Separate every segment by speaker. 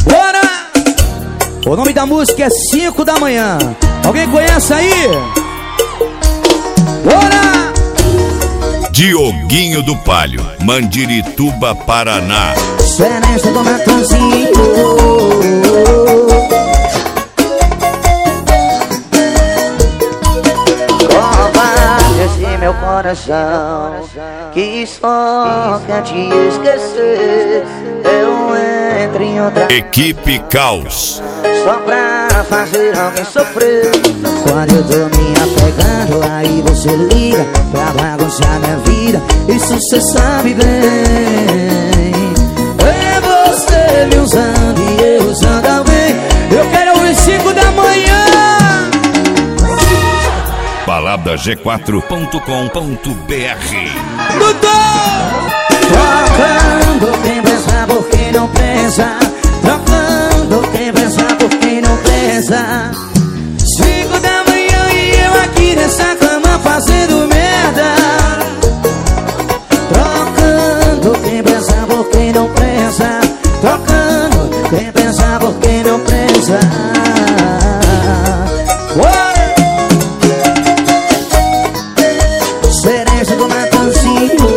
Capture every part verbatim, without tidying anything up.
Speaker 1: Bora! O nome da música é cinco da manhã. Alguém conhece aí? Bora!
Speaker 2: Dioguinho do Palio, Mandirituba, Paraná.
Speaker 1: Serença do Matanzinho.
Speaker 3: Esse meu coração que só quer te esquecer. Eu entro em outra
Speaker 2: Equipe Caos,
Speaker 3: só pra fazer alguém sofrer.
Speaker 1: Quando eu tô me apegando, aí você liga pra bagunçar minha vida. Isso cê sabe bem. É você me usando e eu usando alguém. Eu quero ouvir cinco da manhã.
Speaker 2: balada g quatro ponto com ponto br.
Speaker 1: Trocando quem pensa por quem não pensa. Trocando quem pensa por quem não pensa. Cinco da manhã e eu aqui nessa cama fazendo merda. Trocando quem pensa por quem não pensa. Trocando quem pensa por quem não pensa. Serença do Matanzinho.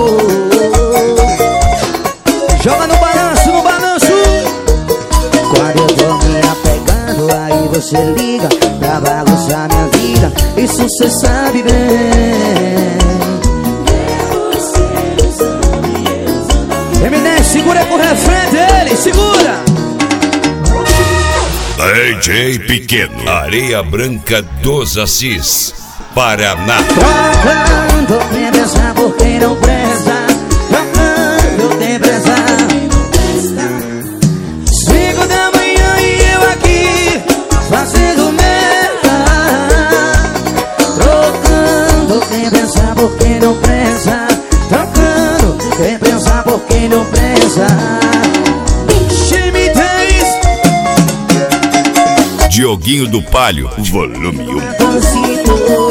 Speaker 1: Joga no balanço, no balanço. Quando eu tô me apegando, aí você liga pra bagunçar minha vida. Isso cê sabe bem. M dez, segura com o refrão dele, segura.
Speaker 2: D J Pequeno, Areia Branca dos Assis, Paraná.
Speaker 1: Trocando quem pensa por quem não presta. Trocando quem pensa. Cinco da manhã e eu aqui fazendo merda. Trocando quem pensa por quem não pensa. Trocando quem pensa por quem não pensa. Time dez.
Speaker 2: Dioguinho do Palio, volume um.
Speaker 1: Matanzinho.